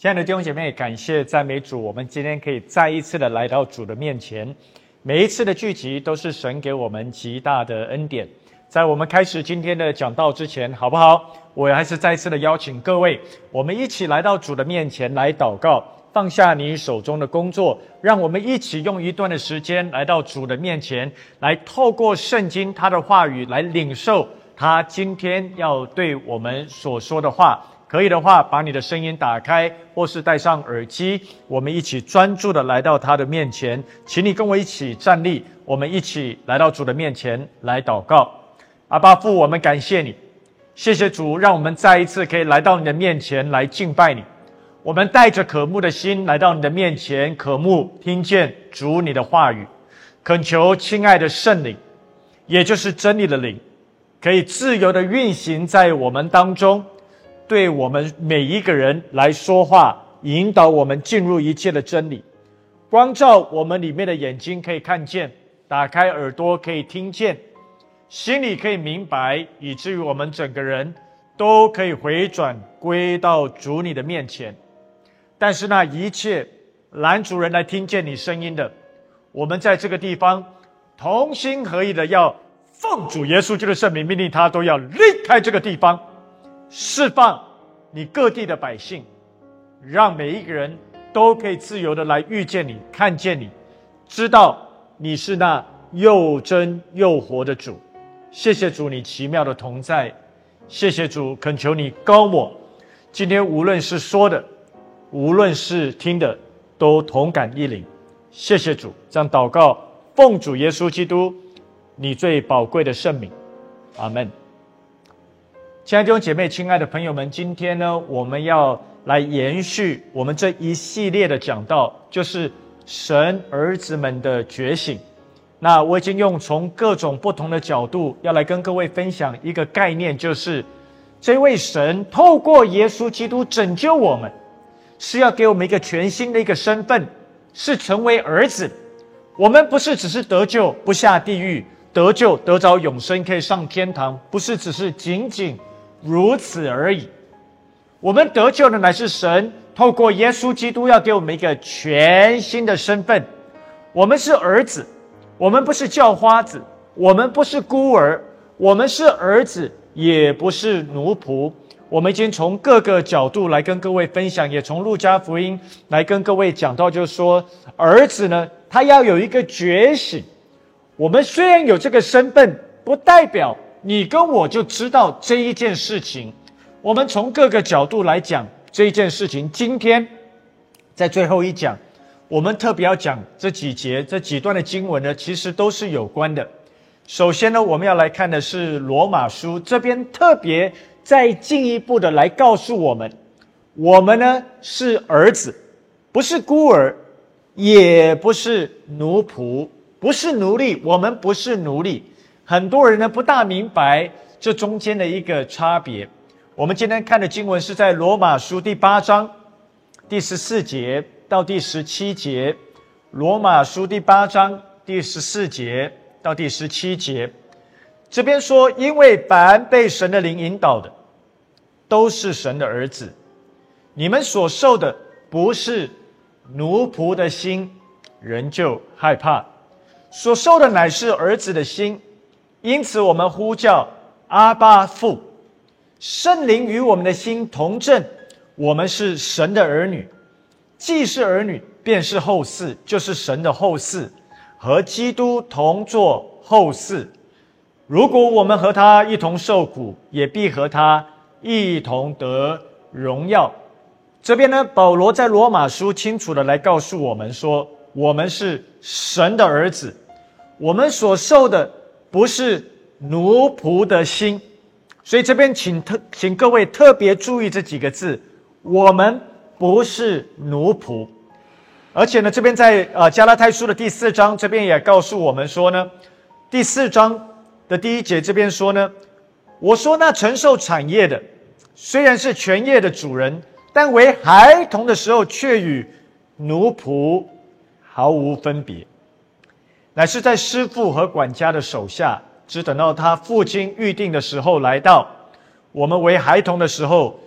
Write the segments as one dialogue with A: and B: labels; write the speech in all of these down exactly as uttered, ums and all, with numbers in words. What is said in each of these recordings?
A: 亲爱的弟兄姐妹，感谢赞美主，我们今天可以再一次的来到主的面前。每一次的聚集都是神给我们极大的恩典。在我们开始今天的讲道之前，好不好？我还是再一次的邀请各位，我们一起来到主的面前来祷告，放下你手中的工作，让我们一起用一段的时间来到主的面前，来透过圣经他的话语来领受他今天要对我们所说的话。可以的话，把你的声音打开，或是戴上耳机，我们一起专注的来到他的面前。请你跟我一起站立，我们一起来到主的面前来祷告。阿爸父，我们感谢你，谢谢主，让我们再一次可以来到你的面前来敬拜你。我们带着渴慕的心来到你的面前，渴慕听见主你的话语，恳求亲爱的圣灵，也就是真理的灵，可以自由的运行在我们当中，对我们每一个人来说话，引导我们进入一切的真理，光照我们里面的眼睛可以看见，打开耳朵可以听见，心里可以明白，以至于我们整个人都可以回转归到主你的面前。但是那一切拦阻人来听见你声音的，我们在这个地方同心合意的要奉主耶稣基督的圣名命令他都要离开这个地方，释放你各地的百姓，让每一个人都可以自由的来遇见你，看见你，知道你是那又真又活的主。谢谢主你奇妙的同在，谢谢主，恳求你高我，今天无论是说的，无论是听的，都同感一灵。谢谢主，这样祷告，奉主耶稣基督你最宝贵的圣名，阿们。亲爱的弟兄姐妹，亲爱的朋友们，今天呢，我们要来延续我们这一系列的讲道，就是神儿子们的觉醒。那我已经用从各种不同的角度要来跟各位分享一个概念，就是这位神透过耶稣基督拯救我们，是要给我们一个全新的一个身份，是成为儿子。我们不是只是得救不下地狱，得救得着永生可以上天堂，不是只是仅仅如此而已。我们得救的乃是神透过耶稣基督要给我们一个全新的身份。我们是儿子，我们不是叫花子，我们不是孤儿，我们是儿子，也不是奴仆。我们已经从各个角度来跟各位分享，也从路加福音来跟各位讲到，就是说儿子呢，他要有一个觉醒。我们虽然有这个身份，不代表你跟我就知道这一件事情。我们从各个角度来讲这一件事情。今天在最后一讲，我们特别要讲这几节这几段的经文呢，其实都是有关的。首先呢，我们要来看的是罗马书，这边特别再进一步的来告诉我们，我们呢是儿子，不是孤儿，也不是奴仆，不是奴隶，我们不是奴隶。很多人呢不大明白这中间的一个差别。我们今天看的经文是在罗马书第八章第十四节到第十七节。罗马书第八章第十四节到第十七节，这边说，因为凡被神的灵引导的，都是神的儿子。你们所受的不是奴仆的心，人就害怕；所受的乃是儿子的心。因此我们呼叫阿爸父，圣灵与我们的心同证，我们是神的儿女。既是儿女，便是后嗣，就是神的后嗣，和基督同作后嗣。如果我们和他一同受苦，也必和他一同得荣耀。这边呢，保罗在罗马书清楚的来告诉我们说，我们是神的儿子，我们所受的不是奴仆的心。所以这边请特请各位特别注意这几个字，我们不是奴仆。而且呢，这边在呃加拉太书的第四章，这边也告诉我们说呢，第四章的第一节这边说呢，我说那承受产业的，虽然是全业的主人，但为孩童的时候，却与奴仆毫无分别，乃是在师傅和管家的手下，只等到他父亲预定的时候来到。我们为孩童的时候，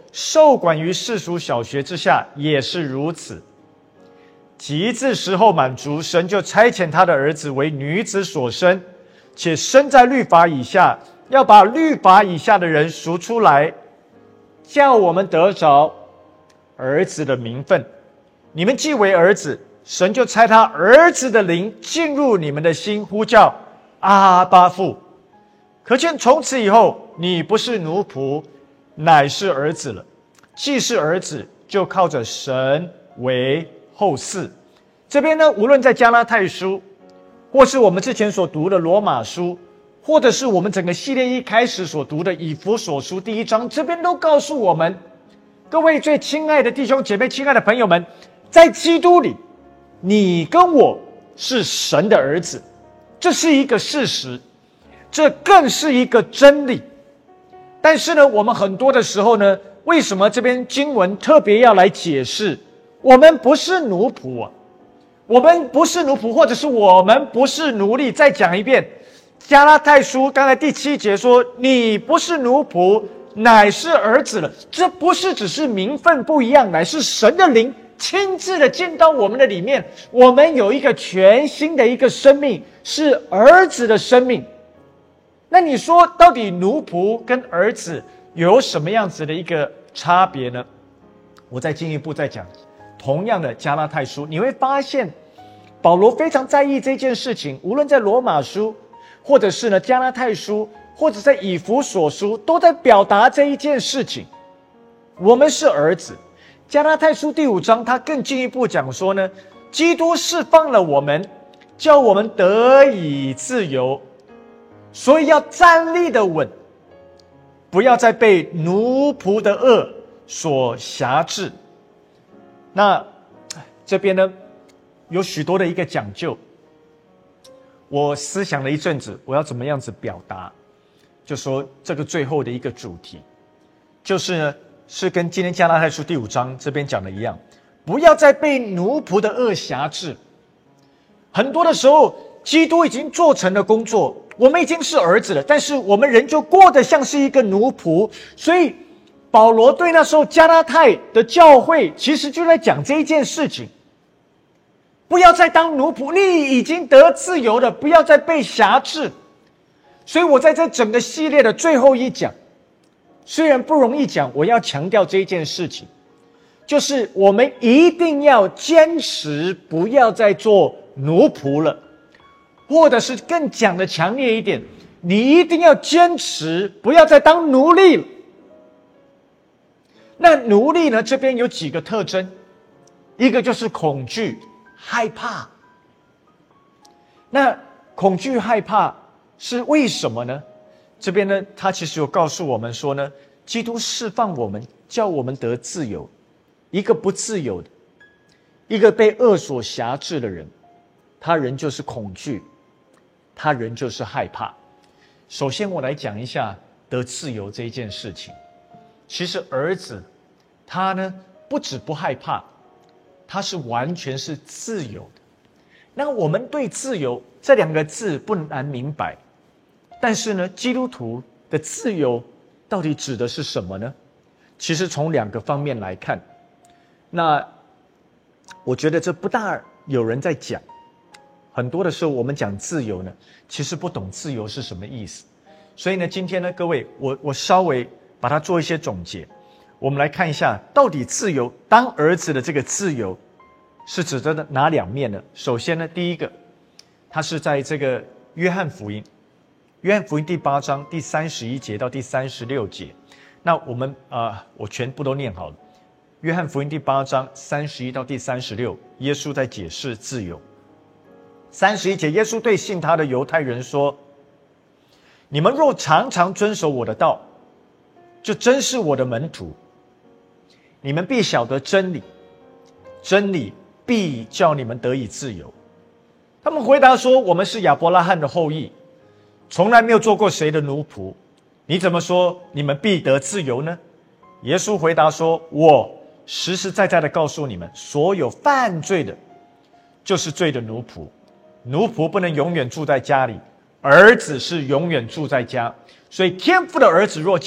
A: 受管于世俗小学之下，也是如此。及至时候满足，神就差遣他的儿子为女子所生，且生在律法以下，要把律法以下的人赎出来，叫我们得着儿子的名分。你们既为儿子，神就差他儿子的灵进入你们的心，呼叫阿爸父。可见从此以后，你不是奴仆，乃是儿子了。既是儿子，就靠着神为后嗣。这边呢，无论在加拉太书，或是我们之前所读的罗马书，或者是我们整个系列一开始所读的以弗所书第一章，这边都告诉我们，各位最亲爱的弟兄姐妹、亲爱的朋友们，在基督里，你跟我是神的儿子，这是一个事实，这更是一个真理。但是呢，我们很多的时候呢，为什么这边经文特别要来解释我们不是奴仆啊？我们不是奴仆，或者是我们不是奴隶。再讲一遍，加拉太书刚才第七节说，你不是奴仆，乃是儿子了。这不是只是名分不一样，乃是神的灵亲自的进到我们的里面，我们有一个全新的一个生命，是儿子的生命。那你说到底奴仆跟儿子有什么样子的一个差别呢？我再进一步再讲，同样的加拉太书，你会发现保罗非常在意这件事情，无论在罗马书，或者是呢加拉太书，或者在以弗所书，都在表达这一件事情。我们是儿子。加拉太书第五章，他更进一步讲说呢，基督释放了我们，叫我们得以自由，所以要站立的稳，不要再被奴仆的恶所辖制。那这边呢，有许多的一个讲究，我思想了一阵子，我要怎么样子表达，就说这个最后的一个主题，就是呢，是跟今天加拉太书第五章这边讲的一样，不要再被奴仆的恶辖制。很多的时候，基督已经做成了工作，我们已经是儿子了，但是我们仍旧过得像是一个奴仆。所以保罗对那时候加拉太的教会其实就在讲这一件事情，不要再当奴仆，你已经得自由了，不要再被辖制。所以我在这整个系列的最后一讲，虽然不容易讲，我要强调这一件事情，就是我们一定要坚持不要再做奴仆了，或者是更讲的强烈一点，你一定要坚持不要再当奴隶了。那奴隶呢，这边有几个特征，一个就是恐惧、害怕。那恐惧、害怕是为什么呢？这边呢，他其实有告诉我们说呢，基督释放我们，叫我们得自由。一个不自由的，一个被恶所辖制的人，他仍旧是恐惧，他仍旧是害怕。首先我来讲一下得自由这一件事情。其实儿子他呢，不止不害怕，他是完全是自由的。那我们对自由这两个字不难明白，但是呢，基督徒的自由到底指的是什么呢？其实从两个方面来看，那我觉得这不大有人在讲。很多的时候我们讲自由呢，其实不懂自由是什么意思。所以呢，今天呢，各位，我我稍微把它做一些总结。我们来看一下，到底自由，当儿子的这个自由是指的哪两面呢？首先呢，第一个，它是在这个约翰福音，约翰福音第八章第三十一节到第三十六节。那我们啊、呃，我全部都念好了。约翰福音第八章三十一到第三十六，耶稣在解释自由。三十一节，耶稣对信他的犹太人说：“你们若常常遵守我的道，就真是我的门徒。你们必晓得真理，真理必叫你们得以自由。”他们回答说：“我们是亚伯拉罕的后裔，从来没有做过谁的奴仆。你怎么说你们必得自由呢？”耶稣回答说：“我实实在在的告诉你们，所有犯罪的，就是罪的奴仆。奴仆不能永远住在家里，儿子是永远住在家。所以天父的儿子若叫你，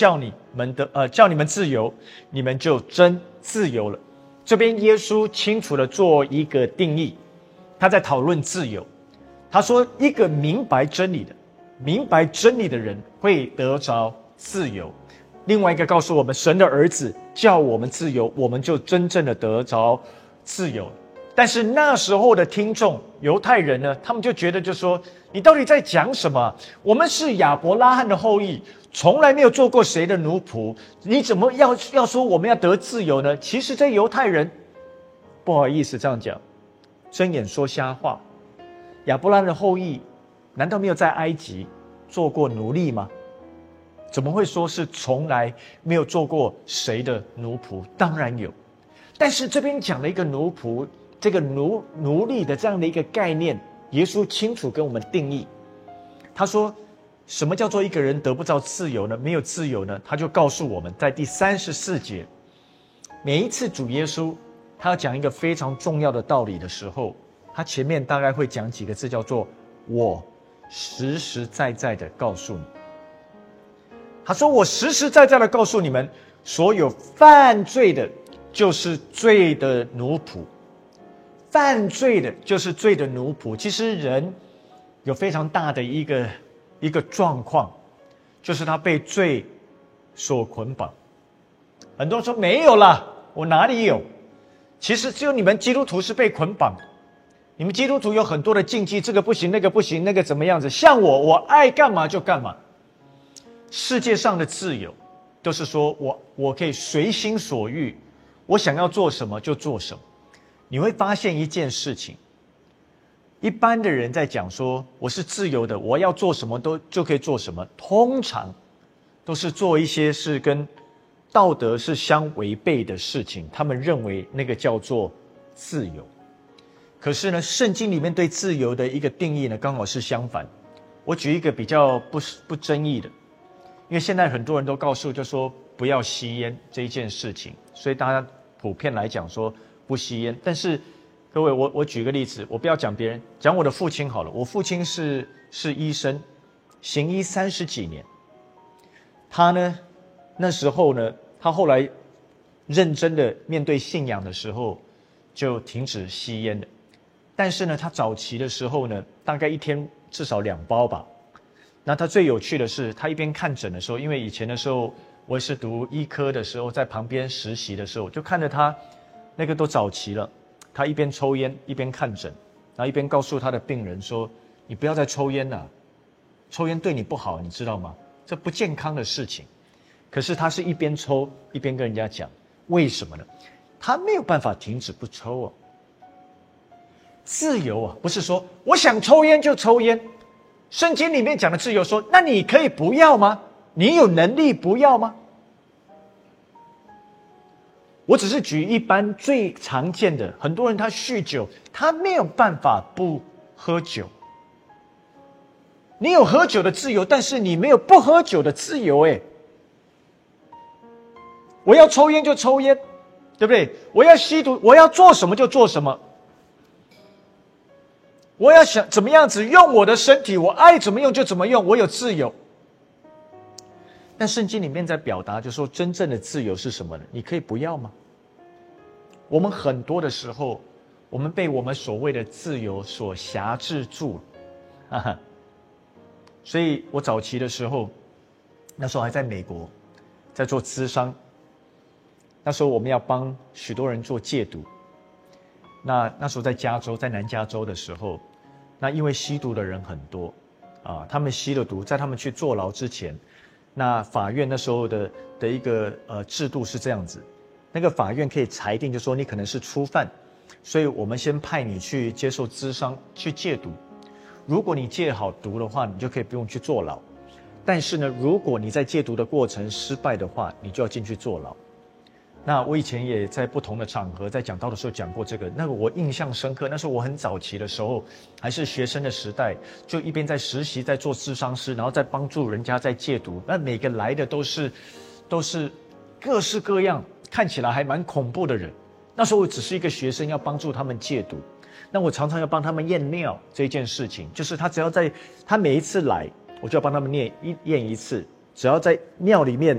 A: 们的呃叫你们自由，你们就真自由了。这边耶稣清楚的做一个定义，他在讨论自由。他说，一个明白真理的、明白真理的人会得着自由。另外一个告诉我们，神的儿子叫我们自由，我们就真正的得着自由。但是那时候的听众犹太人呢，他们就觉得就说，你到底在讲什么？我们是亚伯拉罕的后裔，从来没有做过谁的奴仆，你怎么要要说我们要得自由呢？其实这犹太人不好意思这样讲，睁眼说瞎话。亚伯拉罕的后裔难道没有在埃及做过奴隶吗？怎么会说是从来没有做过谁的奴仆？当然有。但是这边讲了一个奴仆，这个奴奴隶的这样的一个概念，耶稣清楚跟我们定义。他说，什么叫做一个人得不到自由呢？没有自由呢？他就告诉我们，在第三十四节，每一次主耶稣他要讲一个非常重要的道理的时候，他前面大概会讲几个字，叫做我实实在在的告诉你。他说，我实实在在的告诉你们，所有犯罪的就是罪的奴仆，犯罪的就是罪的奴仆。其实人有非常大的一个一个状况，就是他被罪所捆绑。很多人说没有啦，我哪里有？其实只有你们基督徒是被捆绑的。你们基督徒有很多的禁忌，这个不行，那个不行，那个怎么样子？像我，我爱干嘛就干嘛。世界上的自由都是说我我可以随心所欲，我想要做什么就做什么。你会发现一件事情，一般的人在讲说我是自由的，我要做什么都就可以做什么，通常都是做一些是跟道德是相违背的事情，他们认为那个叫做自由。可是呢，圣经里面对自由的一个定义呢，刚好是相反。我举一个比较不不争议的，因为现在很多人都告诉就说不要吸烟这一件事情，所以大家普遍来讲说不吸烟。但是各位，我我举个例子，我不要讲别人，讲我的父亲好了。我父亲是是医生，行医三十几年。他呢，那时候呢，他后来认真的面对信仰的时候，就停止吸烟了。但是呢，他早期的时候呢，大概一天至少两包吧。那他最有趣的是，他一边看诊的时候，因为以前的时候我也是读医科的时候，在旁边实习的时候，就看着他那个都早期了，他一边抽烟一边看诊，然后一边告诉他的病人说：“你不要再抽烟了，抽烟对你不好，你知道吗？这不健康的事情。”可是他是一边抽一边跟人家讲，为什么呢？他没有办法停止不抽哦。自由啊，不是说我想抽烟就抽烟。圣经里面讲的自由说，那你可以不要吗？你有能力不要吗？我只是举一般最常见的，很多人他酗酒，他没有办法不喝酒。你有喝酒的自由，但是你没有不喝酒的自由。哎，我要抽烟就抽烟，对不对？我要吸毒，我要做什么就做什么。我要想怎么样子用我的身体，我爱怎么用就怎么用，我有自由。但圣经里面在表达，就是说真正的自由是什么呢？你可以不要吗？我们很多的时候，我们被我们所谓的自由所辖制住了，哈哈。所以我早期的时候，那时候还在美国，在做咨商。那时候我们要帮许多人做戒毒。那那时候在加州，在南加州的时候，那因为吸毒的人很多，啊，他们吸了毒，在他们去坐牢之前，那法院那时候的的一个呃制度是这样子，那个法院可以裁定，就说你可能是初犯，所以我们先派你去接受咨商，去戒毒。如果你戒好毒的话，你就可以不用去坐牢。但是呢，如果你在戒毒的过程失败的话，你就要进去坐牢。那我以前也在不同的场合在讲道的时候讲过这个，那个我印象深刻。那时候我很早期的时候，还是学生的时代，就一边在实习，在做咨商师，然后在帮助人家在戒毒。那每个来的都是，都是各式各样，看起来还蛮恐怖的人。那时候我只是一个学生，要帮助他们戒毒。那我常常要帮他们验尿这件事情，就是他只要在他每一次来，我就要帮他们验一验一次，只要在尿里面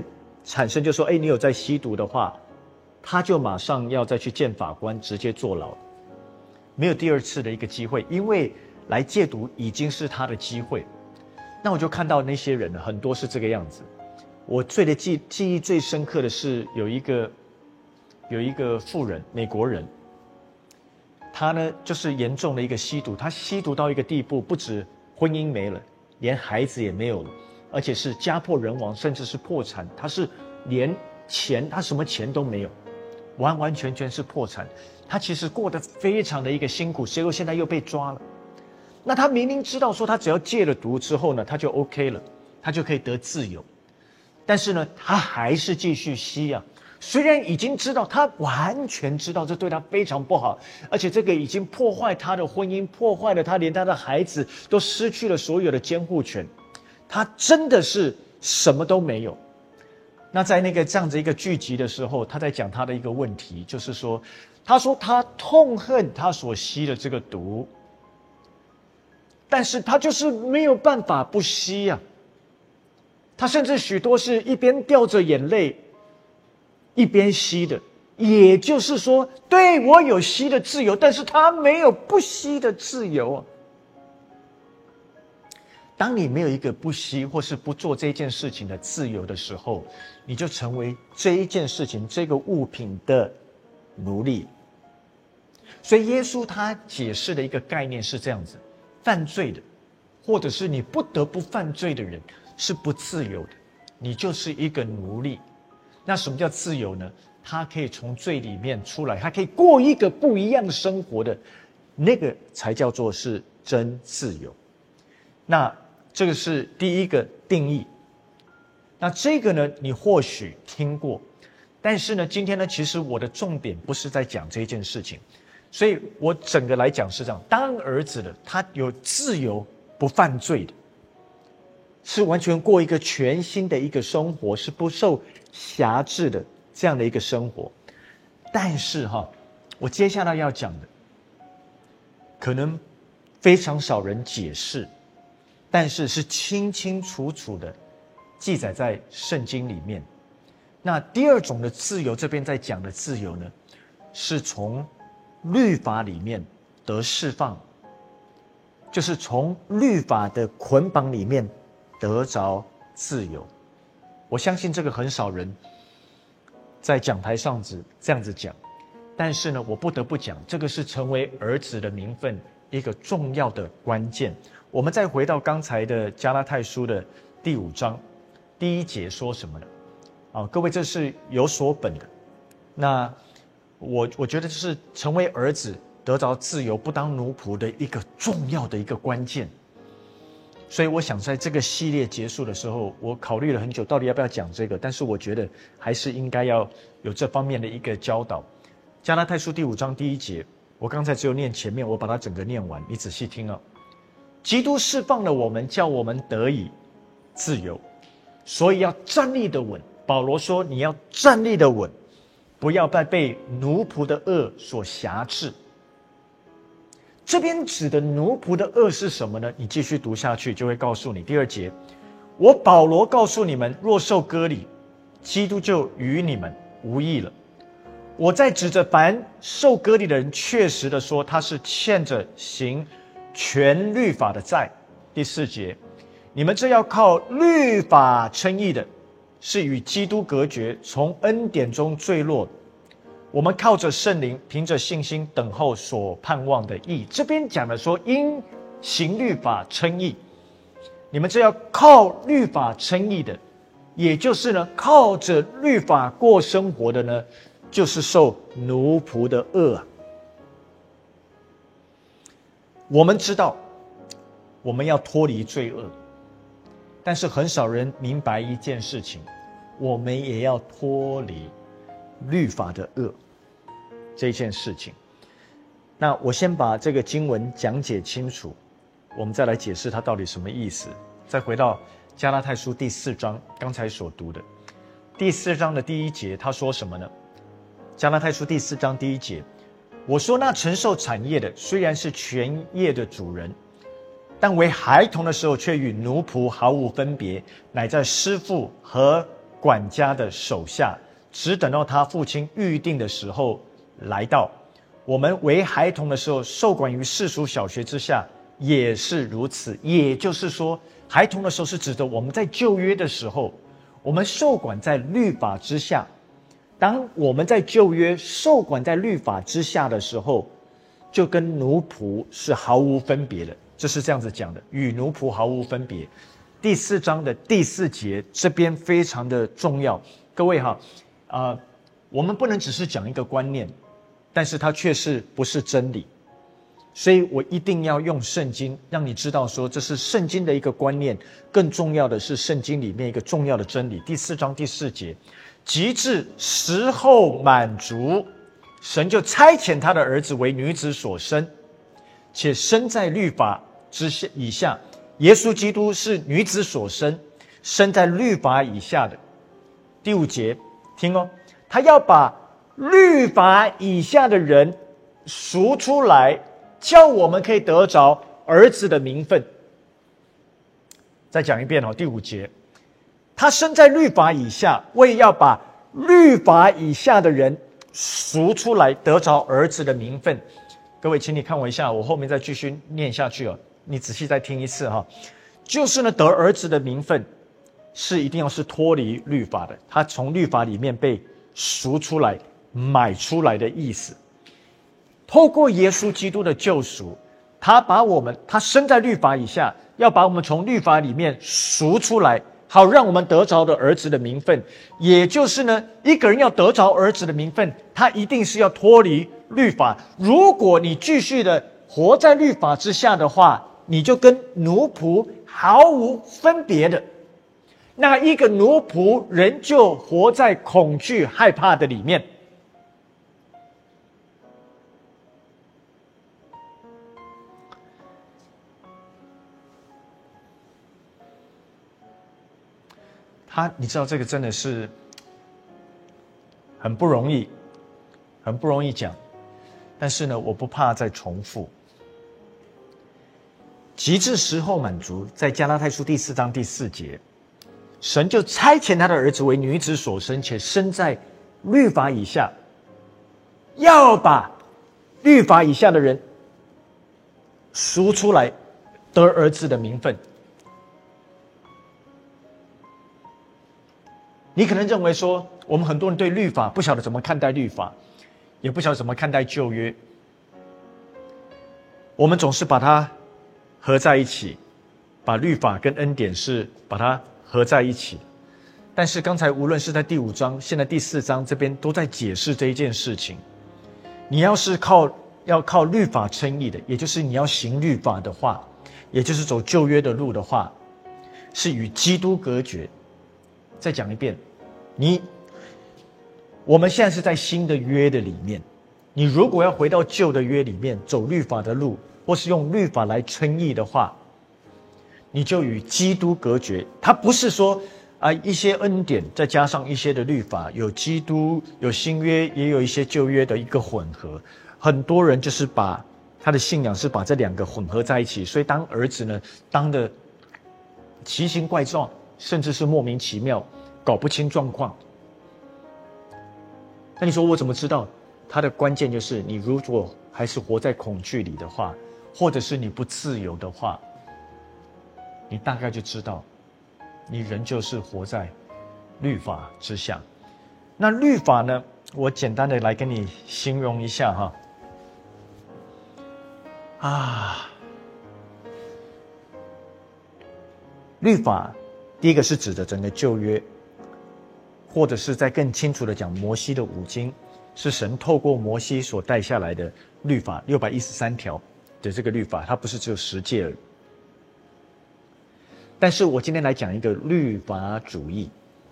A: 产生就说，哎，你有在吸毒的话，他就马上要再去见法官，直接坐牢，没有第二次的一个机会，因为来戒毒已经是他的机会。那我就看到那些人呢，很多是这个样子。我最的记记忆最深刻的是有一个有一个妇人，美国人，他呢就是严重的一个吸毒，他吸毒到一个地步，不止婚姻没了，连孩子也没有了，而且是家破人亡，甚至是破产。他是连钱，他什么钱都没有，完完全全是破产。他其实过得非常的一个辛苦，结果现在又被抓了。那他明明知道说，他只要戒了毒之后呢，他就 OK 了，他就可以得自由。但是呢，他还是继续吸啊。虽然已经知道，他完全知道这对他非常不好，而且这个已经破坏他的婚姻，破坏了他，连他的孩子都失去了所有的监护权。他真的是什么都没有。那在那个这样子一个剧集的时候，他在讲他的一个问题，就是说，他说他痛恨他所吸的这个毒，但是他就是没有办法不吸啊。他甚至许多是一边掉着眼泪一边吸的，也就是说，对，我有吸的自由，但是他没有不吸的自由啊。当你没有一个不吸或是不做这件事情的自由的时候，你就成为这一件事情这个物品的奴隶。所以耶稣他解释的一个概念是这样子，犯罪的或者是你不得不犯罪的人是不自由的，你就是一个奴隶。那什么叫自由呢？他可以从罪里面出来，他可以过一个不一样的生活的，那个才叫做是真自由。那这个是第一个定义。那这个呢，你或许听过，但是呢，今天呢，其实我的重点不是在讲这件事情，所以我整个来讲是这样：当儿子的，他有自由，不犯罪的，是完全过一个全新的一个生活，是不受辖制的这样的一个生活。但是哈，我接下来要讲的，可能非常少人解释，但是是清清楚楚的记载在圣经里面。那第二种的自由，这边在讲的自由呢，是从律法里面得释放，就是从律法的捆绑里面得着自由。我相信这个很少人在讲台上子这样子讲，但是呢，我不得不讲，这个是成为儿子的名分一个重要的关键。我们再回到刚才的加拉太书的第五章第一节说什么呢？啊，各位，这是有所本的。那我我觉得这是成为儿子得着自由，不当奴仆的一个重要的一个关键。所以我想在这个系列结束的时候，我考虑了很久，到底要不要讲这个，但是我觉得还是应该要有这方面的一个教导。加拉太书第五章第一节，我刚才只有念前面，我把它整个念完，你仔细听啊。基督释放了我们，叫我们得以自由，所以要站立的稳。保罗说，你要站立的稳，不要再被奴仆的恶所辖制。这边指的奴仆的恶是什么呢？你继续读下去就会告诉你。第二节，我保罗告诉你们，若受割礼，基督就与你们无益了。我在指着凡受割礼的人，确实的说，他是欠着行全律法的债。第四节，你们这要靠律法称义的，是与基督隔绝，从恩典中坠落。我们靠着圣灵，凭着信心等候所盼望的义。这边讲的说，因行律法称义，你们这要靠律法称义的，也就是呢，靠着律法过生活的呢，就是受奴仆的恶啊。我们知道，我们要脱离罪恶，但是很少人明白一件事情，我们也要脱离律法的恶这件事情。那我先把这个经文讲解清楚，我们再来解释它到底什么意思。再回到加拉太书第四章，刚才所读的第四章的第一节，他说什么呢？加拉太书第四章第一节，我说那承受产业的虽然是全业的主人，但为孩童的时候却与奴仆毫无分别，乃在师傅和管家的手下，只等到他父亲预定的时候来到。我们为孩童的时候，受管于世俗小学之下，也是如此。也就是说，孩童的时候是指的我们在旧约的时候，我们受管在律法之下。当我们在旧约受管在律法之下的时候，就跟奴仆是毫无分别的，这是这样子讲的，与奴仆毫无分别。第四章的第四节这边非常的重要，各位哈，啊、呃，我们不能只是讲一个观念，但是它却是不是真理，所以我一定要用圣经让你知道说这是圣经的一个观念，更重要的是圣经里面一个重要的真理。第四章第四节，及至时候满足，神就差遣他的儿子为女子所生，且生在律法之下以下。耶稣基督是女子所生，生在律法以下的。第五节，听哦，他要把律法以下的人赎出来，叫我们可以得着儿子的名分。再讲一遍哦，第五节，他生在律法以下，为要把律法以下的人赎出来，得着儿子的名分。各位，请你看我一下，我后面再继续念下去哦。你仔细再听一次哈，就是呢，得儿子的名分是一定要是脱离律法的，他从律法里面被赎出来、买出来的意思。透过耶稣基督的救赎，他把我们，他生在律法以下，要把我们从律法里面赎出来，好让我们得着的儿子的名分。也就是呢，一个人要得着儿子的名分，他一定是要脱离律法。如果你继续的活在律法之下的话，你就跟奴仆毫无分别的。那一个奴仆人就活在恐惧害怕的里面。他，你知道这个真的是很不容易，很不容易讲。但是呢，我不怕再重复。及至时候满足，在加拉太书第四章第四节，神就差遣他的儿子为女子所生，且生在律法以下，要把律法以下的人赎出来，得儿子的名分。你可能认为说，我们很多人对律法不晓得怎么看待律法，也不晓得怎么看待旧约，我们总是把它合在一起，把律法跟恩典是把它合在一起。但是刚才无论是在第五章，现在第四章这边都在解释这一件事情。你要是靠要靠律法称义的，也就是你要行律法的话，也就是走旧约的路的话，是与基督隔绝。再讲一遍，你我们现在是在新的约的里面，你如果要回到旧的约里面走律法的路，或是用律法来称义的话，你就与基督隔绝。它不是说啊、呃、一些恩典再加上一些的律法，有基督有新约，也有一些旧约的一个混合。很多人就是把他的信仰是把这两个混合在一起，所以当儿子呢当的奇形怪状，甚至是莫名其妙，搞不清状况。那你说我怎么知道？它的关键就是你如果还是活在恐惧里的话，或者是你不自由的话，你大概就知道你仍旧是活在律法之下。那律法呢，我简单的来跟你形容一下哈。啊，律法第一个是指的整个旧约，或者是再更清楚的讲，摩西的五经是神透过摩西所带下来的律法，六百一十三条的这个律法，它不是只有十诫而已。但是我今天来讲一个律法主义，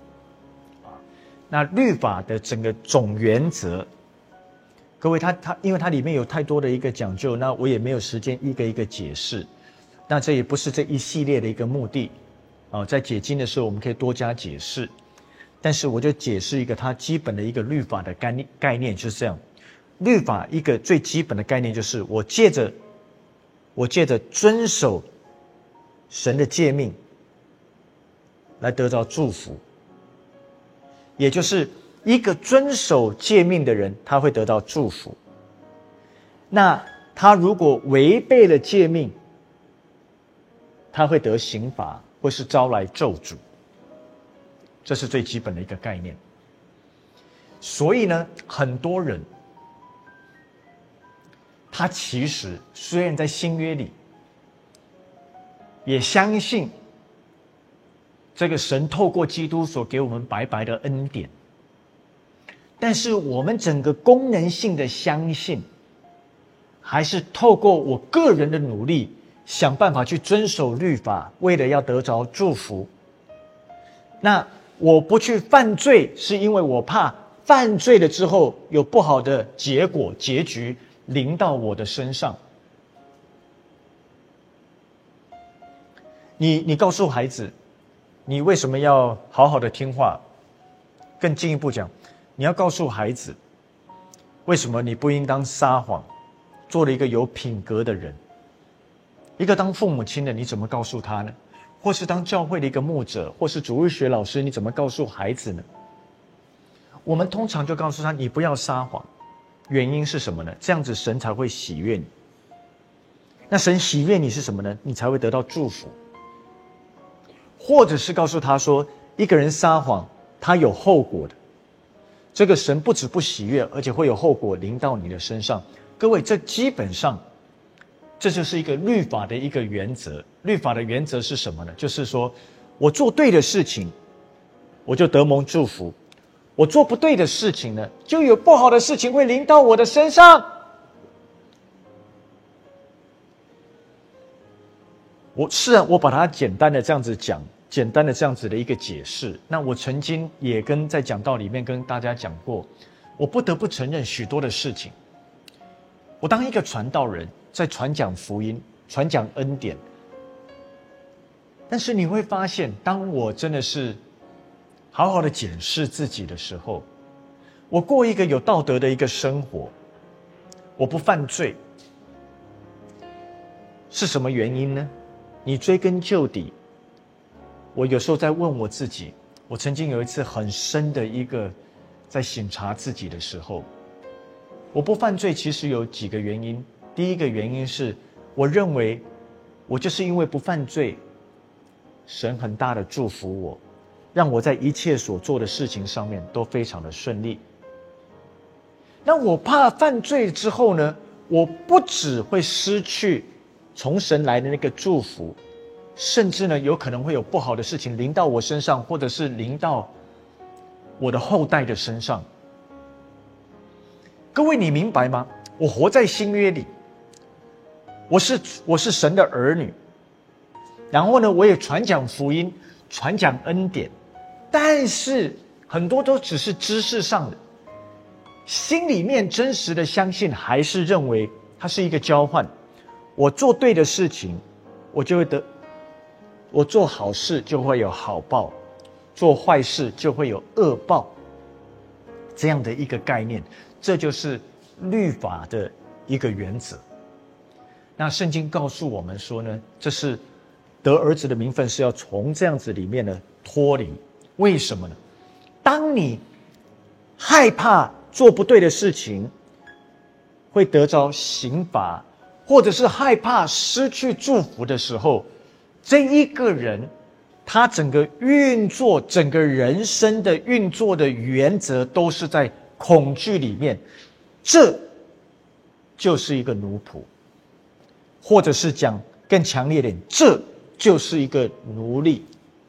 A: 那律法的整个总原则，各位它它因为它里面有太多的一个讲究，那我也没有时间一个一个解释，那这也不是这一系列的一个目的啊，在解经的时候我们可以多加解释，但是我就解释一个它基本的一个律法的概念概念就是这样。律法一个最基本的概念就是我借着我借着遵守神的诫命来得到祝福。 也就是一个遵守诫命的人，他会得到祝福。那他如果违背了诫命，他会得刑罚，或是招来咒诅。这是最基本的一个概念。所以呢，很多人他其实虽然在新约里也相信这个神透过基督所给我们白白的恩典，但是我们整个功能性的相信，还是透过我个人的努力，想办法去遵守律法，为了要得着祝福。那我不去犯罪，是因为我怕犯罪了之后有不好的结果结局临到我的身上。你你告诉孩子，你为什么要好好的听话？更进一步讲，你要告诉孩子，为什么你不应当撒谎，做了一个有品格的人。一个当父母亲的，你怎么告诉他呢？或是当教会的一个牧者，或是主日学老师，你怎么告诉孩子呢？我们通常就告诉他，你不要撒谎。原因是什么呢？这样子神才会喜悦你。那神喜悦你是什么呢？你才会得到祝福。或者是告诉他说，一个人撒谎，他有后果的。这个神不止不喜悦，而且会有后果临到你的身上。各位，这基本上这就是一个律法的一个原则。律法的原则是什么呢？就是说我做对的事情，我就得蒙祝福；我做不对的事情呢，就有不好的事情会临到我的身上。我是啊，我把它简单的这样子讲，简单的这样子的一个解释。那我曾经也跟在讲道里面跟大家讲过，我不得不承认许多的事情。我当一个传道人，在传讲福音、传讲恩典，但是你会发现，当我真的是好好的检视自己的时候，我过一个有道德的一个生活，我不犯罪，是什么原因呢？你追根究底，我有时候在问我自己，我曾经有一次很深的一个在省察自己的时候，我不犯罪其实有几个原因。第一个原因是，我认为我就是因为不犯罪，神很大的祝福我，让我在一切所做的事情上面都非常的顺利。那我怕犯罪之后呢，我不只会失去从神来的那个祝福，甚至呢有可能会有不好的事情临到我身上，或者是临到我的后代的身上。各位，你明白吗？我活在新约里，我是我是神的儿女，然后呢，我也传讲福音，传讲恩典，但是很多都只是知识上的，心里面真实的相信，还是认为它是一个交换。我做对的事情，我就会得；我做好事就会有好报，做坏事就会有恶报。这样的一个概念，这就是律法的一个原则。那圣经告诉我们说呢，这是得儿子的名分是要从这样子里面呢脱离。为什么呢？当你害怕做不对的事情会得着刑罚，或者是害怕失去祝福的时候，这一个人他整个运作，整个人生的运作的原则都是在恐惧里面，这就是一个奴仆，或者是讲更强烈点，这就是一个奴隶。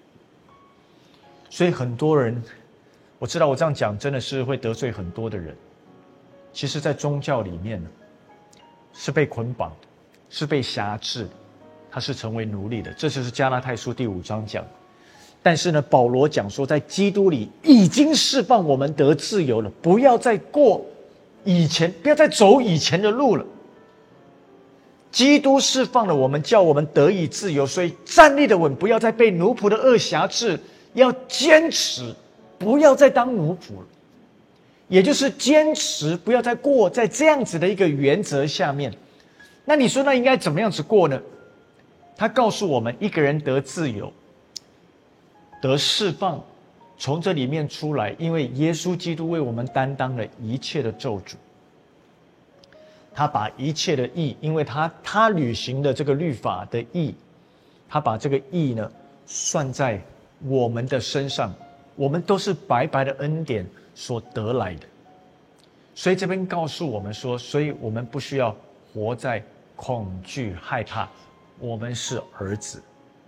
A: 所以很多人，我知道我这样讲真的是会得罪很多的人，其实在宗教里面呢，是被捆绑的，是被辖制的，他是成为奴隶的。这就是加拉太书第五章讲。但是呢，保罗讲说，在基督里已经释放我们得自由了，不要再过以前，不要再走以前的路了。基督释放了我们，叫我们得以自由，所以站立的稳，不要再被奴仆的恶辖制，要坚持，不要再当奴仆了。也就是坚持，不要再过在这样子的一个原则下面。那你说那应该怎么样子过呢？他告诉我们，一个人得自由，得释放， 从这里面出来，因为耶稣基督为我们担当了一切的咒诅。他把一切的义，因为他他履行的这个律法的义，他把这个义呢算在我们的身上，我们都是白白的恩典所得来的。所以这边告诉我们说，所以我们不需要活在恐惧害怕，我们是儿子，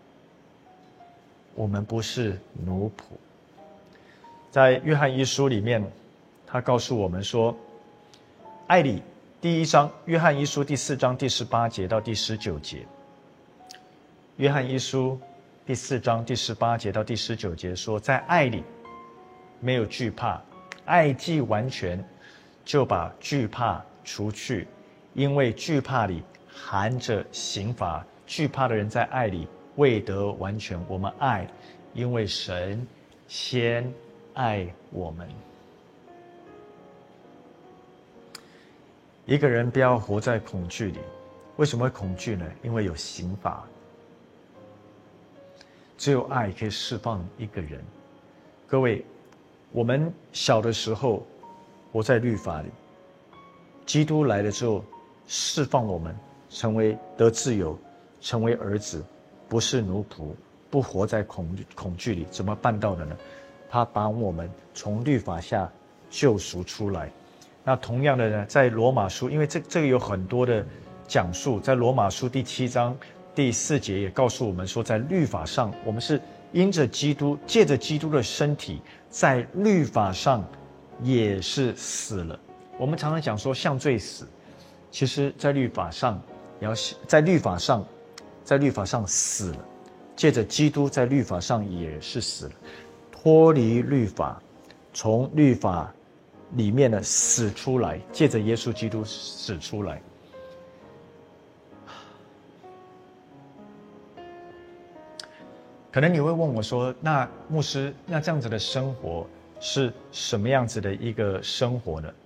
A: 我们不是奴仆。在约翰一书里面，他告诉我们说，爱里第一章，约翰一书第四章第十八节到第十九节。约翰一书第四章第十八节到第十九节说，在爱里没有惧怕，爱既完全，就把惧怕除去，因为惧怕里含着刑罚。惧怕的人在爱里未得完全。我们爱，因为神先爱我们。一个人不要活在恐惧里。为什么会恐惧呢？因为有刑罚。只有爱可以释放一个人。各位，我们小的时候活在律法里，基督来了之后释放我们，成为得自由，成为儿子，不是奴仆，不活在恐恐惧里。怎么办到的呢？他把我们从律法下救赎出来。那同样的呢，在罗马书，因为这这个有很多的讲述，在罗马书第七章第四节也告诉我们说，在律法上我们是因着基督，借着基督的身体，在律法上也是死了。我们常常讲说向罪死，其实在律法上也要在律法上在律法上死了，借着基督在律法上也是死了，脱离律法，从律法里面呢死出来，借着耶稣基督死出来。可能你会问我说，那牧师，那这样子的生活是什么样子的一个生活呢？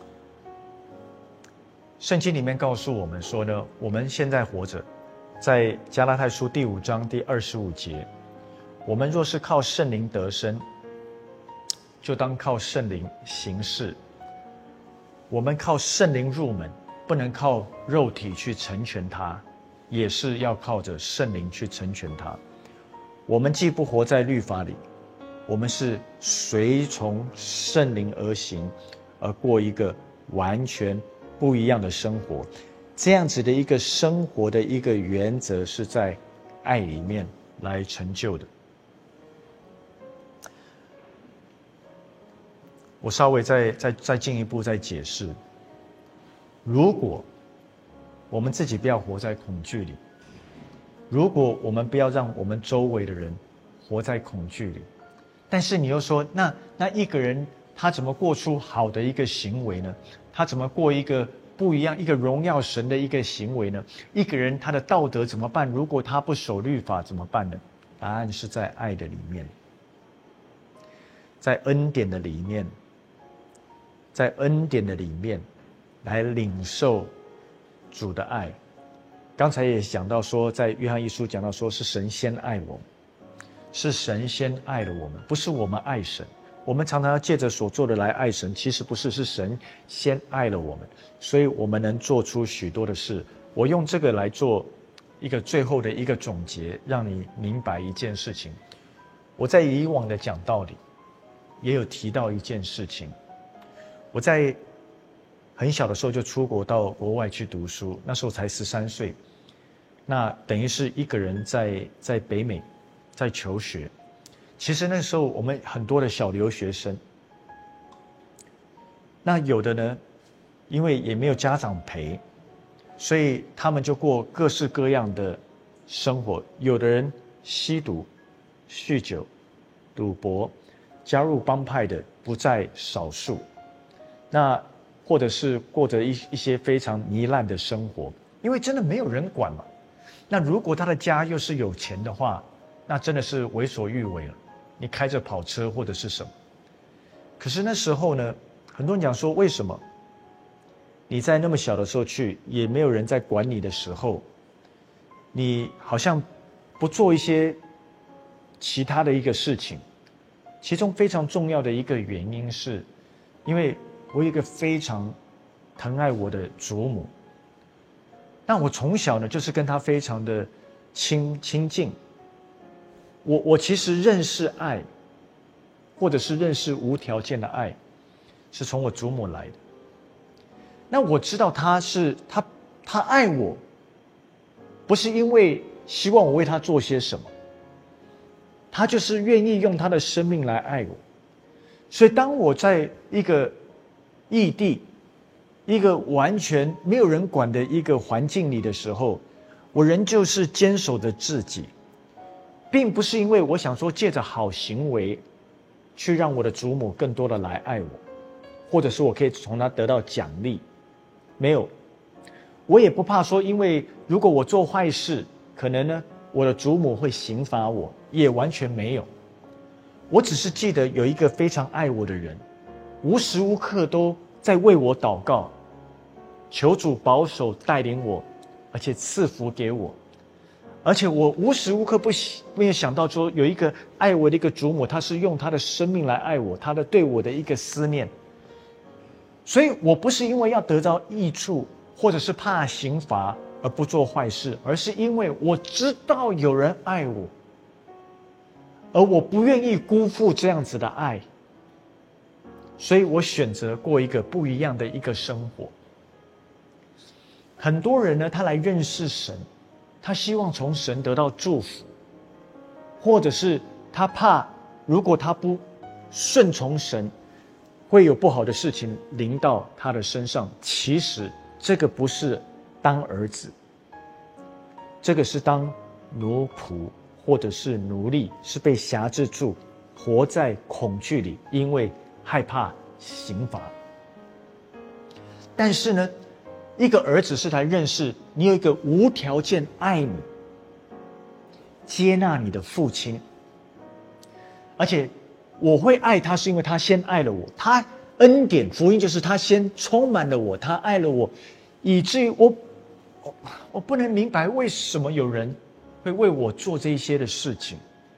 A: 圣经里面告诉我们说呢，我们现在活着，在加拉太书第五章第二十五节，我们若是靠圣灵得生，就当靠圣灵行事。我们靠圣灵入门，不能靠肉体去成全它，也是要靠着圣灵去成全它。我们既不活在律法里，我们是随从圣灵而行，而过一个完全不一样的生活。这样子的一个生活的一个原则，是在爱里面来成就的。我稍微再再再进一步再解释，如果我们自己不要活在恐惧里，如果我们不要让我们周围的人活在恐惧里，但是你又说，那那一个人他怎么过出好的一个行为呢？他怎么过一个不一样、一个荣耀神的一个行为呢？一个人他的道德怎么办？如果他不守律法怎么办呢？答案是在爱的里面，在恩典的里面，在恩典的里面来领受主的爱。刚才也讲到说，在约翰一书讲到说，是神先爱我们，是神先爱了我们，不是我们爱神。我们常常要借着所做的来爱神，其实不是，是神先爱了我们，所以我们能做出许多的事。我用这个来做一个最后的一个总结，让你明白一件事情。我在以往的讲道里也有提到一件事情，我在很小的时候就出国到国外去读书，那时候才十三岁，那等于是一个人在在北美在求学。其实那时候我们很多的小留学生，那有的呢，因为也没有家长陪，所以他们就过各式各样的生活。有的人吸毒、酗酒、赌博，加入帮派的不在少数。那或者是过着一一些非常糜烂的生活，因为真的没有人管嘛。那如果他的家又是有钱的话，那真的是为所欲为了。你开着跑车或者是什么？可是那时候呢，很多人讲说，为什么你在那么小的时候去，也没有人在管你的时候，你好像不做一些其他的一个事情， 其中非常重要的一个原因是，因为我有一个非常疼爱我的祖母。那我从小呢，就是跟她非常的亲亲近。我我其实认识爱，或者是认识无条件的爱，是从我祖母来的。那我知道她是她她爱我，不是因为希望我为她做些什么，她就是愿意用她的生命来爱我。所以当我在一个异地，一个完全没有人管的一个环境里的时候，我仍旧是坚守着自己，并不是因为我想说借着好行为去让我的祖母更多的来爱我，或者是我可以从她得到奖励。没有，我也不怕说，因为如果我做坏事，可能呢我的祖母会刑罚我，也完全没有。我只是记得有一个非常爱我的人，无时无刻都在为我祷告，求主保守带领我，而且赐福给我。而且我无时无刻不没有想到说，有一个爱我的一个祖母，她是用她的生命来爱我，她的对我的一个思念。所以我不是因为要得到益处，或者是怕刑罚而不做坏事，而是因为我知道有人爱我，而我不愿意辜负这样子的爱，所以我选择过一个不一样的一个生活。很多人呢，他来认识神，他希望从神得到祝福，或者是他怕如果他不顺从神，会有不好的事情临到他的身上。其实这个不是当儿子，这个是当奴仆或者是奴隶，是被辖制住，活在恐惧里，因为害怕刑罚。但是呢，一个儿子是来认识你有一个无条件爱你、接纳你的父亲，而且我会爱他，是因为他先爱了我。他恩典福音就是他先充满了我，他爱了我，以至于我我我不能明白为什么有人会为我做这一些的事情。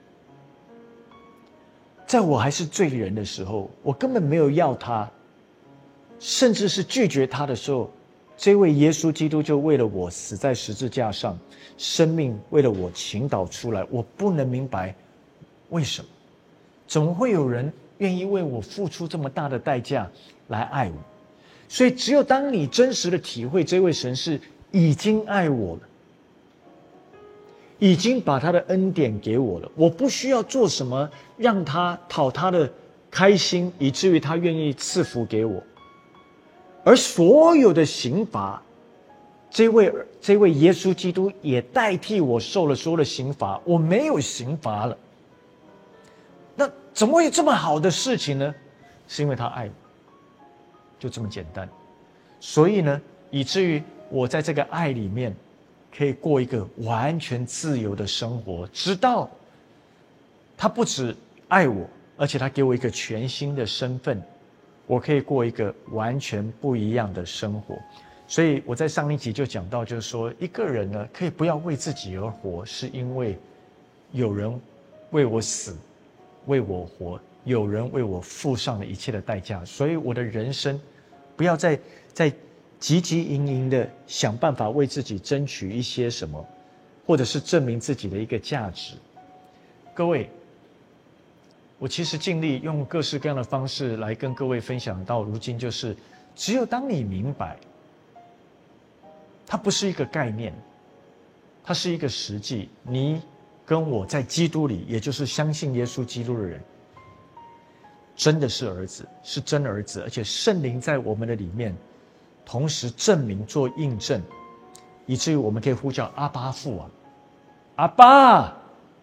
A: 在我还是罪人的时候，我根本没有要他，甚至是拒绝他的时候，这位耶稣基督就为了我死在十字架上，生命为了我倾倒出来。我不能明白为什么，怎么会有人愿意为我付出这么大的代价来爱我？所以只有当你真实的体会这位神是已经爱我了，已经把他的恩典给我了，我不需要做什么让他讨他的开心，以至于他愿意赐福给我。而所有的刑罚，这位这位耶稣基督也代替我受了所有的刑罚，我没有刑罚了。那怎么会有这么好的事情呢？是因为他爱我，就这么简单。所以呢，以至于我在这个爱里面可以过一个完全自由的生活，直到他不只爱我，而且他给我一个全新的身份，我可以过一个完全不一样的生活。所以我在上一集就讲到，就是说一个人呢，可以不要为自己而活，是因为有人为我死，为我活，有人为我付上了一切的代价。所以我的人生不要再再汲汲营营的想办法为自己争取一些什么，或者是证明自己的一个价值。各位，我其实尽力用各式各样的方式来跟各位分享到如今，就是只有当你明白它不是一个概念，它是一个实际，你跟我在基督里，也就是相信耶稣基督的人，真的是儿子，是真儿子，而且圣灵在我们的里面同时证明做印证，以至于我们可以呼叫阿爸父啊，阿爸。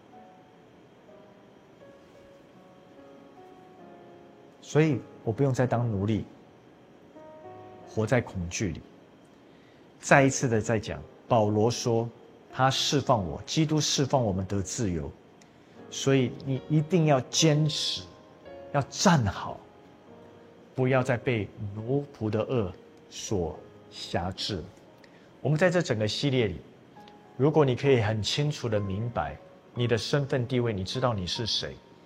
A: 所以我不用再当奴隶，活在恐惧里。再一次的再讲，保罗说他释放我，基督释放我们得自由，所以你一定要坚持，要站好，不要再被奴仆的恶所辖制。我们在这整个系列里，如果你可以很清楚的明白你的身份地位，你知道你是谁，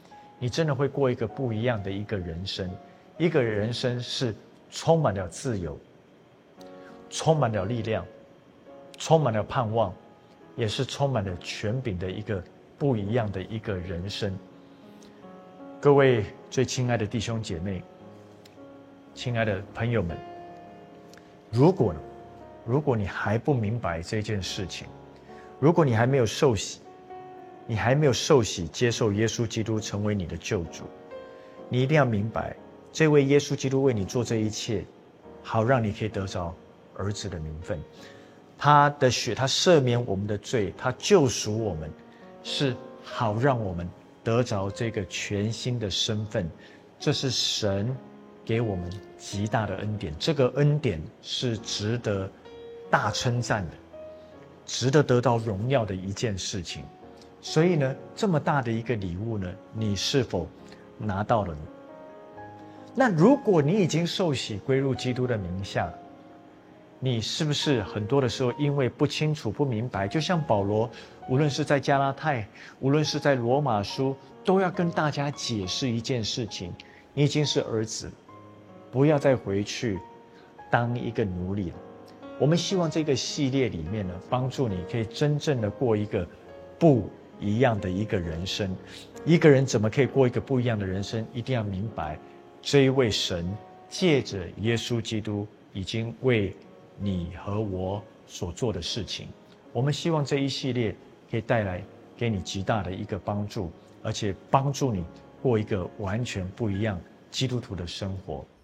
A: 你真的会过一个不一样的一个人生，一个人生是充满了自由，充满了力量，充满了盼望，也是充满了权柄的一个不一样的一个人生。各位最亲爱的弟兄姐妹，亲爱的朋友们，如果如果你还不明白这件事情，如果你还没有受洗，你还没有受洗接受耶稣基督成为你的救主，你一定要明白，这位耶稣基督为你做这一切，好让你可以得着儿子的名分。他的血，他赦免我们的罪，他救赎我们，是好让我们得着这个全新的身份。这是神给我们极大的恩典，这个恩典是值得大称赞的，值得得到荣耀的一件事情。所以呢，这么大的一个礼物呢，你是否拿到了呢？那如果你已经受洗归入基督的名下，你是不是很多的时候因为不清楚不明白，就像保罗，无论是在加拉太，无论是在罗马书，都要跟大家解释一件事情：你已经是儿子，不要再回去当一个奴隶了。我们希望这个系列里面呢，帮助你可以真正的过一个不一样的一个人生。一个人怎么可以过一个不一样的人生？一定要明白，这一位神借着耶稣基督已经为你和我所做的事情。我们希望这一系列可以带来给你极大的一个帮助，而且帮助你过一个完全不一样基督徒的生活。